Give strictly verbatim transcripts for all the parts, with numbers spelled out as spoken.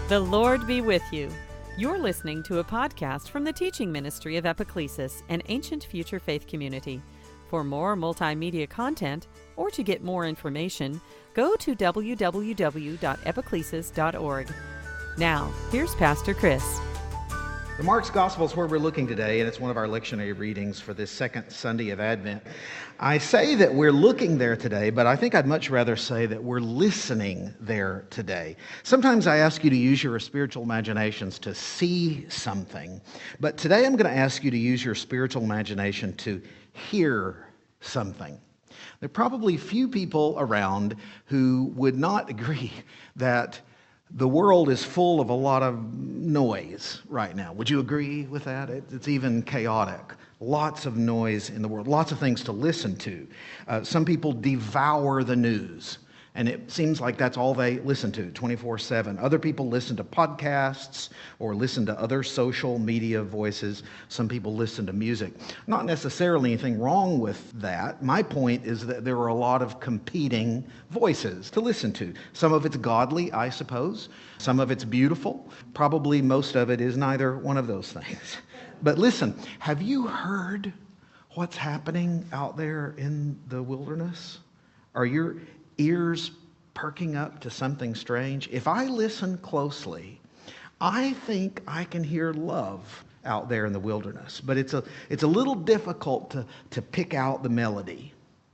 The Lord be with you. You're listening to a podcast from the teaching ministry of Epiclesis, an ancient future faith community. For more multimedia content or to get more information, go to w w w dot epiclesis dot org. Now, here's Pastor Chris. The Mark's Gospel is where we're looking today, and it's one of our lectionary readings for this second Sunday of Advent. I say that we're looking there today, but I think I'd much rather say that we're listening there today. Sometimes I ask you to use your spiritual imaginations to see something, but today I'm going to ask you to use your spiritual imagination to hear something. There are probably few people around who would not agree that the world is full of a lot of noise right now. Would you agree with that? It's even chaotic. Lots of noise in the world. Lots of things to listen to. Uh, some people devour the news, and it seems like that's all they listen to, twenty-four seven. Other people listen to podcasts or listen to other social media voices. Some people listen to music. Not necessarily anything wrong with that. My point is that there are a lot of competing voices to listen to. Some of it's godly, I suppose. Some of it's beautiful. Probably most of it is neither one of those things. But listen, have you heard what's happening out there in the wilderness? Are your ears perking up to something strange? If I listen closely, I think I can hear love out there in the wilderness. But it's a it's a little difficult to, to pick out the melody.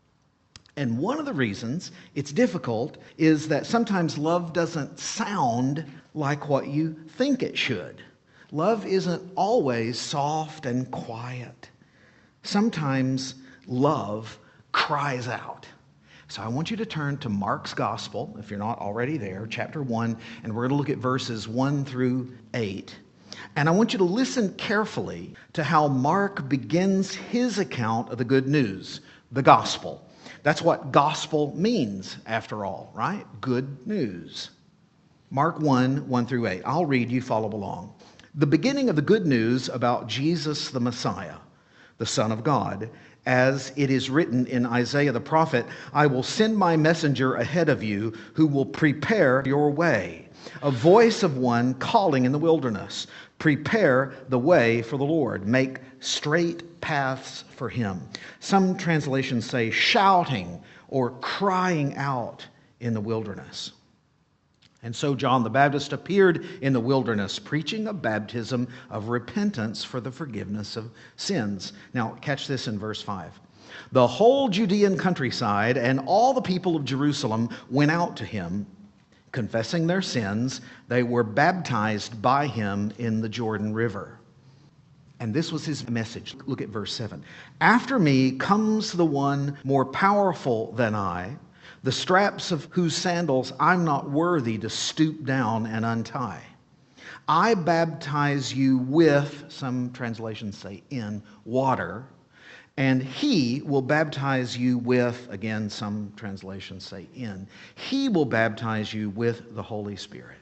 And one of the reasons it's difficult is that sometimes love doesn't sound like what you think it should. Love isn't always soft and quiet. Sometimes love cries out. So I want you to turn to Mark's Gospel, if you're not already there, chapter one, and we're going to look at verses one through eight. And I want you to listen carefully to how Mark begins his account of the good news, the gospel. That's what gospel means, after all, right? Good news. Mark one, one through eight. I'll read, you follow along. The beginning of the good news about Jesus the Messiah, the Son of God, as it is written in Isaiah the prophet, I will send my messenger ahead of you who will prepare your way. A voice of one calling in the wilderness, prepare the way for the Lord. Make straight paths for him. Some translations say shouting or crying out in the wilderness. And so John the Baptist appeared in the wilderness, preaching a baptism of repentance for the forgiveness of sins. Now, catch this in verse five. The whole Judean countryside and all the people of Jerusalem went out to him, confessing their sins. They were baptized by him in the Jordan River. And this was his message. Look at verse seven. After me comes the one more powerful than I, the straps of whose sandals I'm not worthy to stoop down and untie. I baptize you with, some translations say in, water, and he will baptize you with, again, some translations say in, he will baptize you with the Holy Spirit.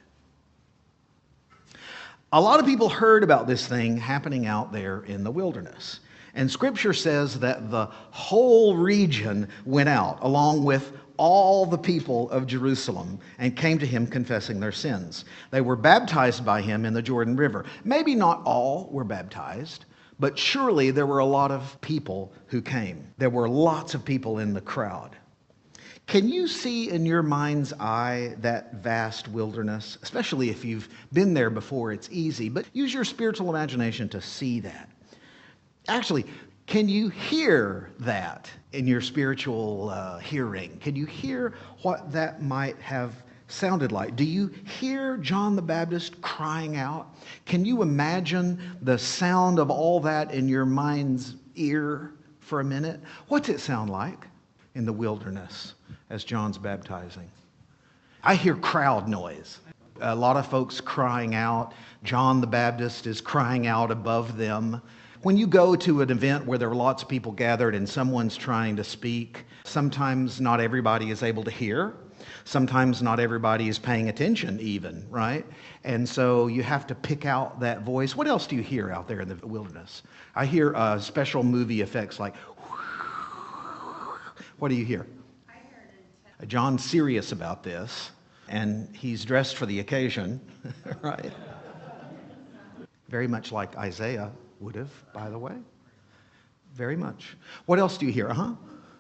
A lot of people heard about this thing happening out there in the wilderness. And Scripture says that the whole region went out along with all the people of Jerusalem and came to him confessing their sins. They were baptized by him in the Jordan River. Maybe not all were baptized, but surely there were a lot of people who came. There were lots of people in the crowd. Can you see in your mind's eye that vast wilderness? Especially if you've been there before, it's easy, but use your spiritual imagination to see that. Actually, can you hear that in your spiritual uh, hearing? Can you hear what that might have sounded like? Do you hear John the Baptist crying out? Can you imagine the sound of all that in your mind's ear for a minute? What's it sound like in the wilderness as John's baptizing? I hear crowd noise. A lot of folks crying out. John the Baptist is crying out above them. When you go to an event where there are lots of people gathered and someone's trying to speak, sometimes not everybody is able to hear. Sometimes not everybody is paying attention even, right? And so you have to pick out that voice. What else do you hear out there in the wilderness? I hear uh, special movie effects like, what do you hear? I heard it. John's serious about this. and he's dressed for the occasion, right? Very much like Isaiah would have, by the way. Very much. What else do you hear? Uh-huh.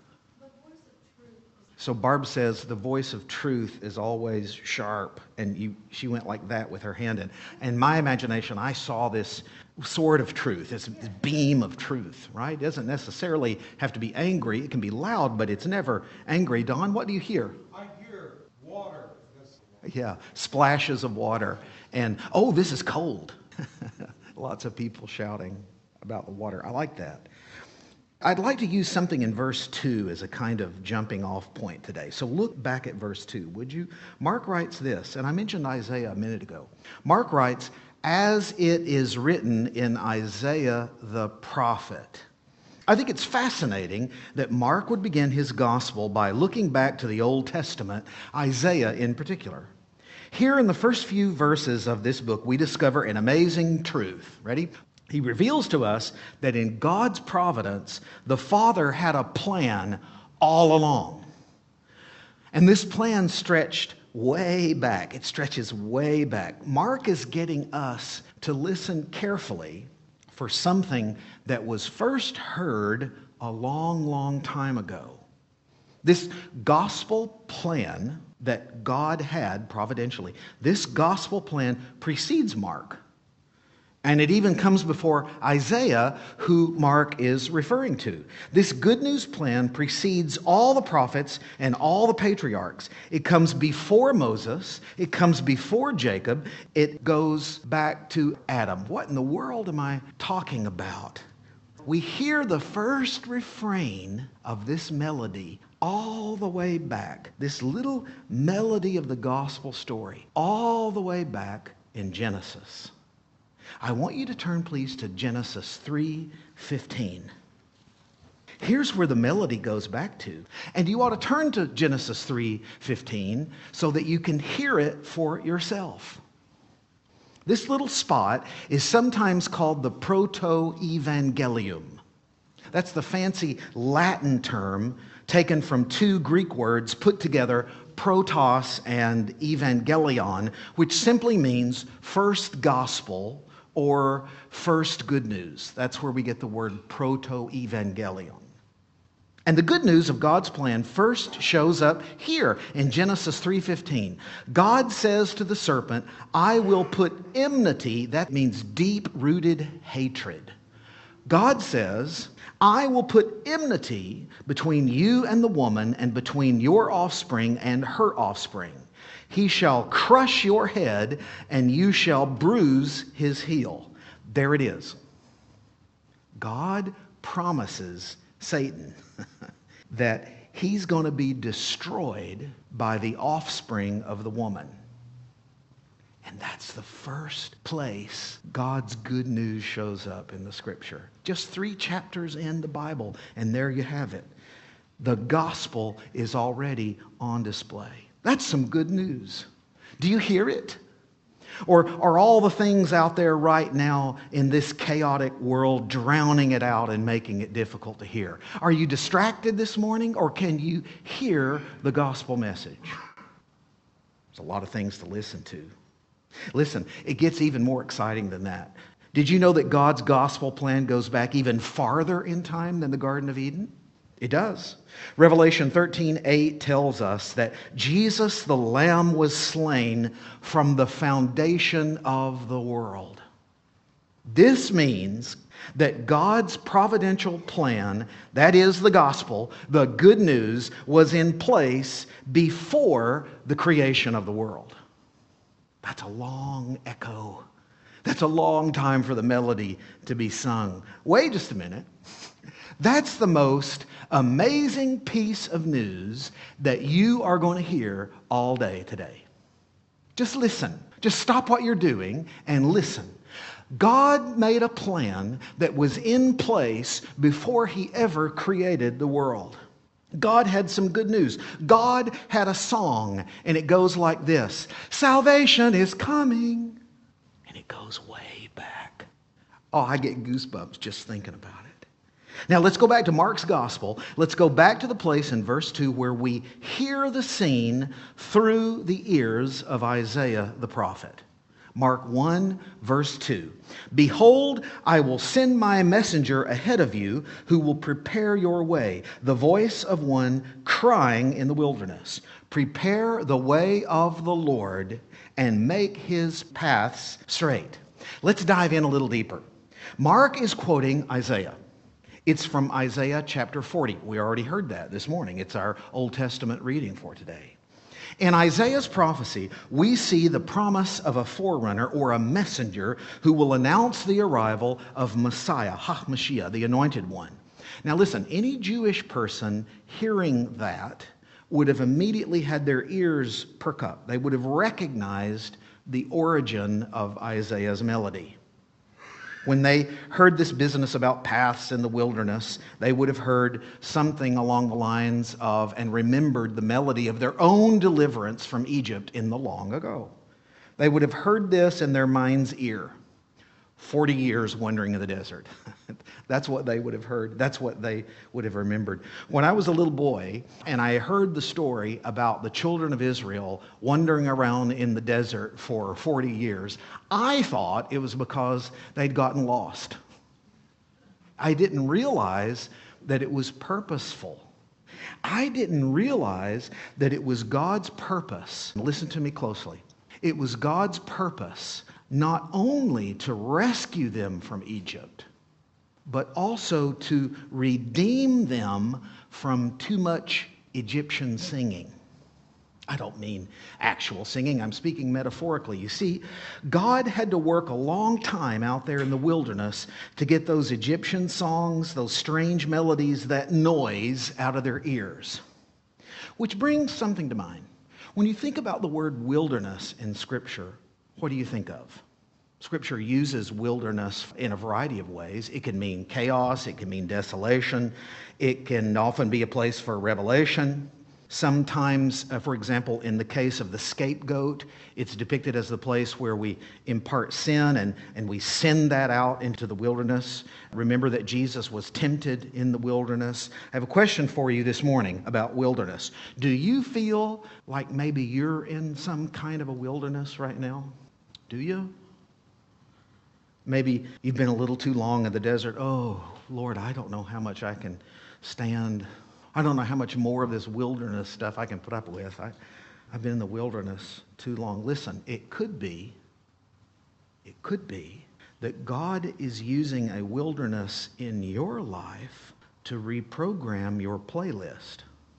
So Barb says the voice of truth is always sharp, and you, she went like that with her hand. And in my imagination, I saw this sword of truth, this, this beam of truth, right? It doesn't necessarily have to be angry. It can be loud, but it's never angry. Don, what do you hear? I hear water. Yeah, splashes of water. And, oh, this is cold. Lots of people shouting about the water. I like that. I'd like to use something in verse two as a kind of jumping off point today. So look back at verse two, would you? Mark writes this, and I mentioned Isaiah a minute ago. Mark writes, as it is written in Isaiah the prophet. I think it's fascinating that Mark would begin his gospel by looking back to the Old Testament, Isaiah in particular. Here in the first few verses of this book, we discover an amazing truth. Ready? He reveals to us that in God's providence, the Father had a plan all along. And this plan stretched way back. It stretches way back. Mark is getting us to listen carefully for something that was first heard a long, long time ago. This gospel plan that God had providentially, this gospel plan precedes Mark. And it even comes before Isaiah, who Mark is referring to. This good news plan precedes all the prophets and all the patriarchs. It comes before Moses. It comes before Jacob. It goes back to Adam. What in the world am I talking about? We hear the first refrain of this melody all the way back, this little melody of the gospel story, all the way back in Genesis. I want you to turn, please, to Genesis three fifteen. Here's where the melody goes back to. And you ought to turn to Genesis three fifteen so that you can hear it for yourself. This little spot is sometimes called the proto-evangelium. That's the fancy Latin term taken from two Greek words put together, protos and evangelion, which simply means first gospel or first good news. That's where we get the word proto-evangelion. And the good news of God's plan first shows up here in Genesis three fifteen. God says to the serpent, I will put enmity, that means deep-rooted hatred. God says, I will put enmity between you and the woman, and between your offspring and her offspring. He shall crush your head, and you shall bruise his heel. There it is. God promises Satan that he's going to be destroyed by the offspring of the woman. And that's the first place God's good news shows up in the Scripture. Just three chapters in the Bible, and there you have it. The gospel is already on display. That's some good news. Do you hear it? Or are all the things out there right now in this chaotic world drowning it out and making it difficult to hear? Are you distracted this morning, or can you hear the gospel message? There's a lot of things to listen to. Listen, it gets even more exciting than that. Did you know that God's gospel plan goes back even farther in time than the Garden of Eden? It does. Revelation thirteen eight tells us that Jesus the Lamb was slain from the foundation of the world. This means that God's providential plan, that is the gospel, the good news, was in place before the creation of the world. That's a long echo. That's a long time for the melody to be sung. Wait just a minute. That's the most amazing piece of news that you are going to hear all day today. Just listen. Just stop what you're doing and listen. God made a plan that was in place before he ever created the world. God had some good news. God had a song, and it goes like this. Salvation is coming. And it goes way back. Oh, I get goosebumps just thinking about it. Now let's go back to Mark's gospel. Let's go back to the place in verse two where we hear the scene through the ears of Isaiah the prophet. Mark one, verse two. Behold, I will send my messenger ahead of you who will prepare your way, the voice of one crying in the wilderness. Prepare the way of the Lord and make his paths straight. Let's dive in a little deeper. Mark is quoting Isaiah. It's from Isaiah chapter forty. We already heard that this morning. It's our Old Testament reading for today. In Isaiah's prophecy, we see the promise of a forerunner or a messenger who will announce the arrival of Messiah, HaMashiach, the Anointed One. Now listen, any Jewish person hearing that would have immediately had their ears perk up. They would have recognized the origin of Isaiah's melody. When they heard this business about paths in the wilderness, they would have heard something along the lines of and remembered the melody of their own deliverance from Egypt in the long ago. They would have heard this in their mind's ear. forty years wandering in the desert. That's what they would have heard. That's what they would have remembered. When I was a little boy and I heard the story about the children of Israel wandering around in the desert for forty years, I thought it was because they'd gotten lost. I didn't realize that it was purposeful. I didn't realize that it was God's purpose. Listen to me closely. It was God's purpose not only to rescue them from Egypt, but also to redeem them from too much Egyptian singing. I don't mean actual singing, I'm speaking metaphorically. You see, God had to work a long time out there in the wilderness to get those Egyptian songs, those strange melodies, that noise out of their ears. Which brings something to mind. When you think about the word wilderness in Scripture, what do you think of? Scripture uses wilderness in a variety of ways. It can mean chaos, it can mean desolation, it can often be a place for revelation. Sometimes, uh, for example, in the case of the scapegoat, it's depicted as the place where we impart sin and, and we send that out into the wilderness. Remember that Jesus was tempted in the wilderness. I have a question for you this morning about wilderness. Do you feel like maybe you're in some kind of a wilderness right now? Do you? Maybe you've been a little too long in the desert. Oh, Lord, I don't know how much I can stand. I don't know how much more of this wilderness stuff I can put up with. I, I've been in the wilderness too long. Listen, it could be, it could be that God is using a wilderness in your life to reprogram your playlist.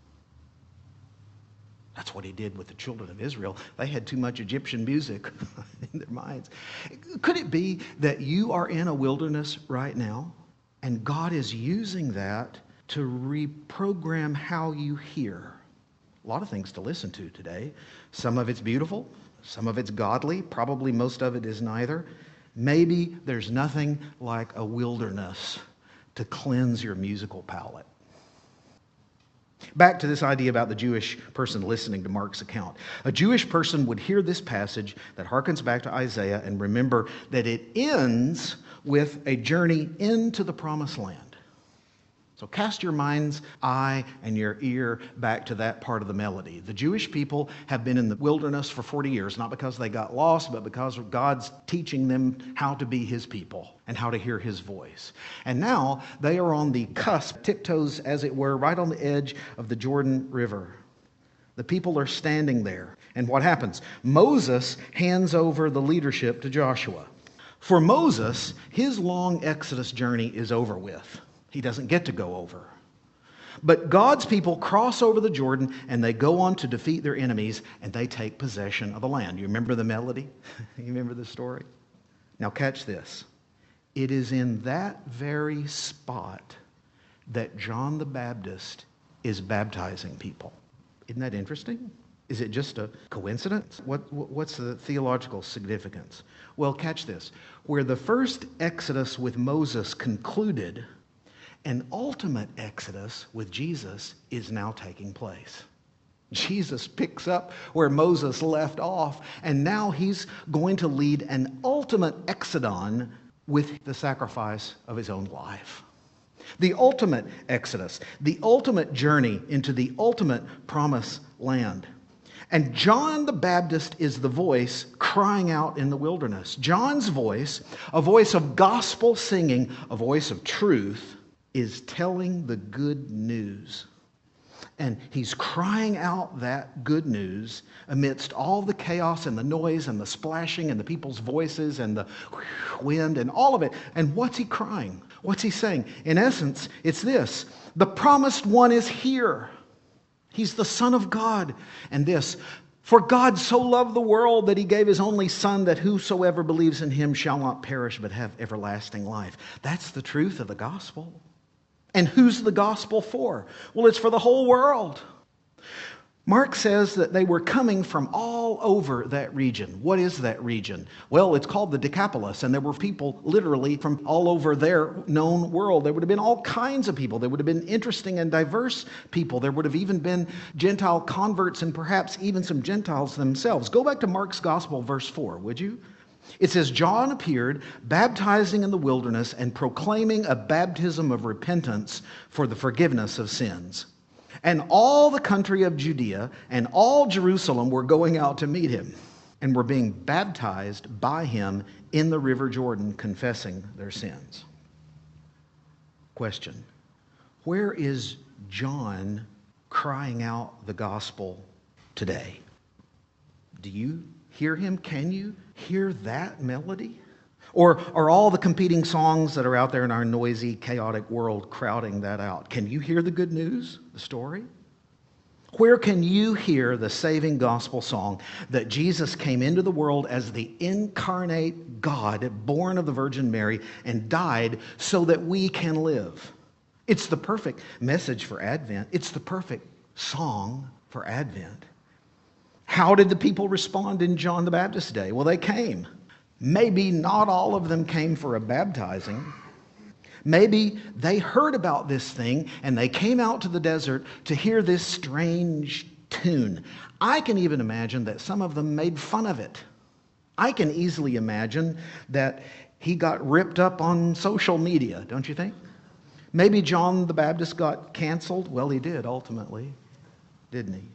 That's what he did with the children of Israel. They had too much Egyptian music in their minds. Could it be that you are in a wilderness right now and God is using that to reprogram how you hear? A lot of things to listen to today. Some of it's beautiful, some of it's godly, probably most of it is neither. Maybe there's nothing like a wilderness to cleanse your musical palate. Back to this idea about the Jewish person listening to Mark's account. A Jewish person would hear this passage that harkens back to Isaiah and remember that it ends with a journey into the promised land. So cast your mind's eye and your ear back to that part of the melody. The Jewish people have been in the wilderness for forty years, not because they got lost, but because God's teaching them how to be his people and how to hear his voice. And now they are on the cusp, tiptoes as it were, right on the edge of the Jordan River. The people are standing there. And what happens? Moses hands over the leadership to Joshua. For Moses, his long Exodus journey is over with. He doesn't get to go over. But God's people cross over the Jordan and they go on to defeat their enemies and they take possession of the land. You remember the melody? You remember the story? Now catch this. It is in that very spot that John the Baptist is baptizing people. Isn't that interesting? Is it just a coincidence? What, what's the theological significance? Well, catch this. Where the first Exodus with Moses concluded, an ultimate exodus with Jesus is now taking place. Jesus picks up where Moses left off, and now he's going to lead an ultimate exodon with the sacrifice of his own life. The ultimate exodus, the ultimate journey into the ultimate promised land. And John the Baptist is the voice crying out in the wilderness. John's voice, a voice of gospel singing, a voice of truth, is telling the good news. And he's crying out that good news amidst all the chaos and the noise and the splashing and the people's voices and the wind and all of it. And what's he crying? What's he saying? In essence, it's this: the promised one is here. He's the Son of God. And this: for God so loved the world that he gave his only Son, that whosoever believes in him shall not perish but have everlasting life. That's the truth of the gospel. And who's the gospel for? Well, it's for the whole world. Mark says that they were coming from all over that region. What is that region? Well, it's called the Decapolis, and there were people literally from all over their known world. There would have been all kinds of people. There would have been interesting and diverse people. There would have even been Gentile converts and perhaps even some Gentiles themselves. Go back to Mark's Gospel, verse four, would you? It says, John appeared, baptizing in the wilderness and proclaiming a baptism of repentance for the forgiveness of sins. And all the country of Judea and all Jerusalem were going out to meet him and were being baptized by him in the river Jordan, confessing their sins. Question: where is John crying out the gospel today? Do you hear him? Can you hear that melody? Or are all the competing songs that are out there in our noisy, chaotic world crowding that out? Can you hear the good news, the story? Where can you hear the saving gospel song that Jesus came into the world as the incarnate God, born of the Virgin Mary, and died so that we can live? It's the perfect message for Advent. It's the perfect song for Advent. How did the people respond in John the Baptist's day? Well, they came. Maybe not all of them came for a baptizing. Maybe they heard about this thing and they came out to the desert to hear this strange tune. I can even imagine that some of them made fun of it. I can easily imagine that he got ripped up on social media, don't you think? Maybe John the Baptist got canceled. Well, he did ultimately, didn't he?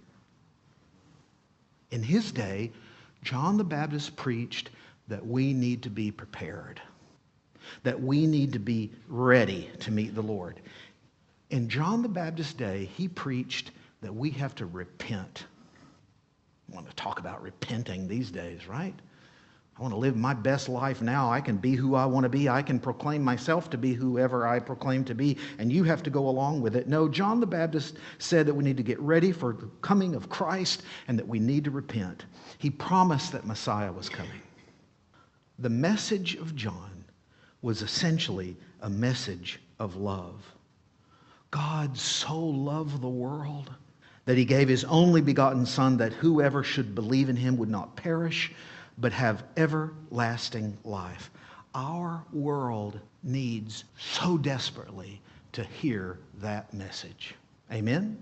In his day, John the Baptist preached that we need to be prepared, that we need to be ready to meet the Lord. In John the Baptist's day, he preached that we have to repent. I want to talk about repenting these days, right? I want to live my best life now. I can be who I want to be. I can proclaim myself to be whoever I proclaim to be, and you have to go along with it. No, John the Baptist said that we need to get ready for the coming of Christ and that we need to repent. He promised that Messiah was coming. The message of John was essentially a message of love. God so loved the world that he gave his only begotten Son, that whoever should believe in him would not perish, but have everlasting life. Our world needs so desperately to hear that message. Amen?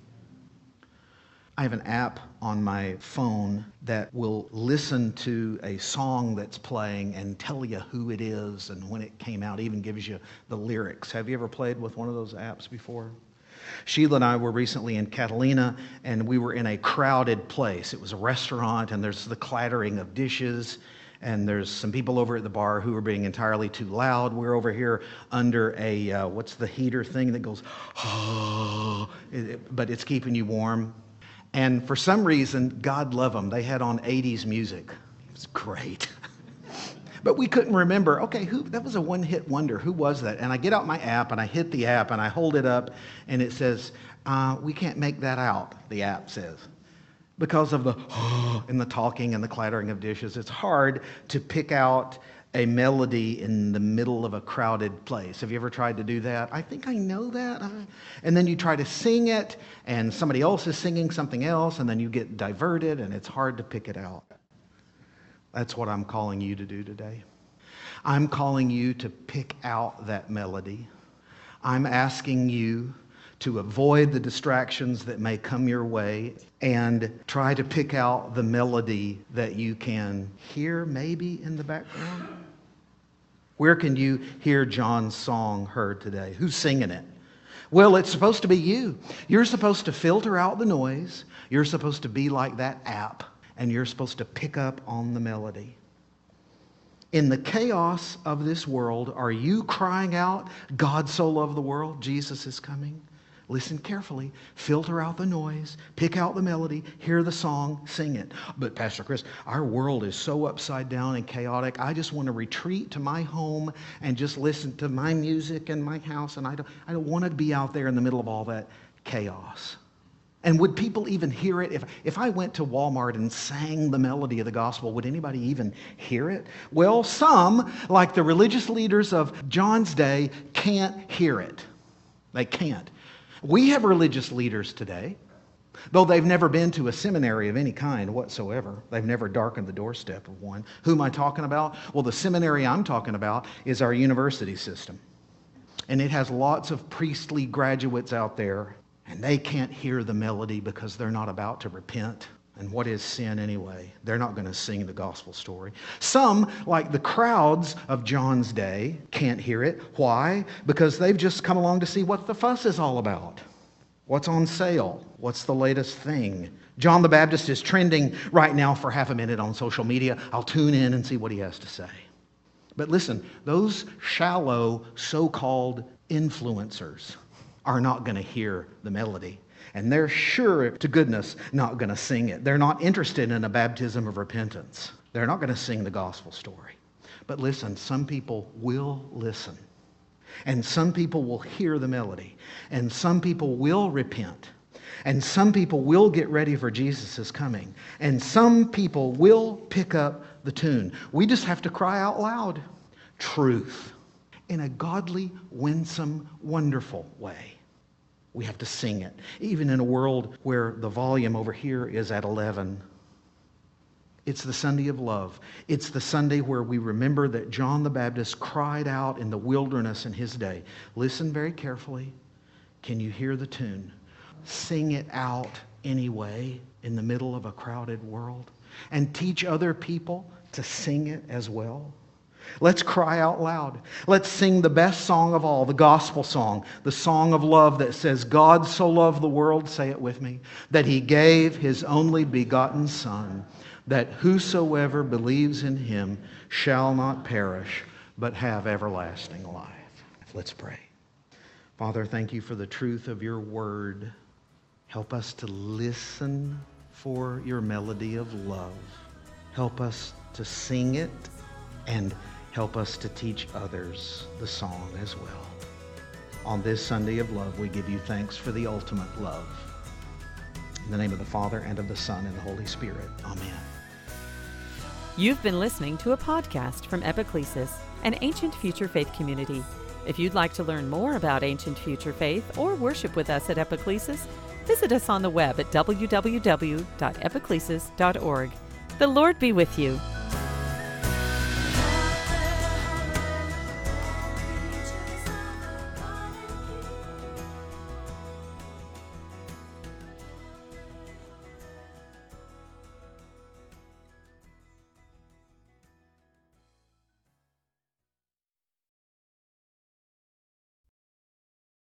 I have an app on my phone that will listen to a song that's playing and tell you who it is and when it came out, even gives you the lyrics. Have you ever played with one of those apps before? Sheila and I were recently in Catalina, and we were in a crowded place. It was a restaurant, and there's the clattering of dishes, and there's some people over at the bar who are being entirely too loud. We're over here under a, uh, what's the heater thing that goes, oh, but it's keeping you warm. And for some reason, God love them, they had on eighties music. It was great. But we couldn't remember, okay, who? That was a one-hit wonder. Who was that? And I get out my app, and I hit the app, and I hold it up, and it says, uh, we can't make that out, the app says. Because of the oh, and the talking and the clattering of dishes, it's hard to pick out a melody in the middle of a crowded place. Have you ever tried to do that? I think I know that. And then you try to sing it, and somebody else is singing something else, and then you get diverted, and it's hard to pick it out. That's what I'm calling you to do today. I'm calling you to pick out that melody. I'm asking you to avoid the distractions that may come your way and try to pick out the melody that you can hear maybe in the background. Where can you hear John's song heard today? Who's singing it? Well, it's supposed to be you. You're supposed to filter out the noise. You're supposed to be like that app, and you're supposed to pick up on the melody. In the chaos of this world, are you crying out, God so loved the world, Jesus is coming? Listen carefully, filter out the noise, pick out the melody, hear the song, sing it. But Pastor Chris, our world is so upside down and chaotic. I just want to retreat to my home and just listen to my music in my house, and I don't, I don't want to be out there in the middle of all that chaos. And would people even hear it? If, if I went to Walmart and sang the melody of the gospel, would anybody even hear it? Well, some, like the religious leaders of John's day, can't hear it. They can't. We have religious leaders today, though they've never been to a seminary of any kind whatsoever. They've never darkened the doorstep of one. Who am I talking about? Well, the seminary I'm talking about is our university system. And it has lots of priestly graduates out there, and they can't hear the melody because they're not about to repent. And what is sin anyway? They're not going to sing the gospel story. Some, like the crowds of John's day, can't hear it. Why? Because they've just come along to see what the fuss is all about. What's on sale? What's the latest thing? John the Baptist is trending right now for half a minute on social media. I'll tune in and see what he has to say. But listen, those shallow so-called influencers are not going to hear the melody. And they're sure to goodness not going to sing it. They're not interested in a baptism of repentance. They're not going to sing the gospel story. But listen, some people will listen. And some people will hear the melody. And some people will repent. And some people will get ready for Jesus' coming. And some people will pick up the tune. We just have to cry out loud, truth, in a godly, winsome, wonderful way. We have to sing it, even in a world where the volume over here is at eleven. It's the Sunday of love. It's the Sunday where we remember that John the Baptist cried out in the wilderness in his day. Listen very carefully. Can you hear the tune? Sing it out anyway in the middle of a crowded world, and teach other people to sing it as well. Let's cry out loud. Let's sing the best song of all, the gospel song, the song of love that says, God so loved the world, say it with me, that he gave his only begotten Son, that whosoever believes in him shall not perish, but have everlasting life. Let's pray. Father, thank you for the truth of your word. Help us to listen for your melody of love. Help us to sing it, and help us to teach others the song as well. On this Sunday of love, we give you thanks for the ultimate love. In the name of the Father, and of the Son, and the Holy Spirit. Amen. You've been listening to a podcast from Epiclesis, an ancient future faith community. If you'd like to learn more about ancient future faith or worship with us at Epiclesis, visit us on the web at w w w dot epiclesis dot org. The Lord be with you.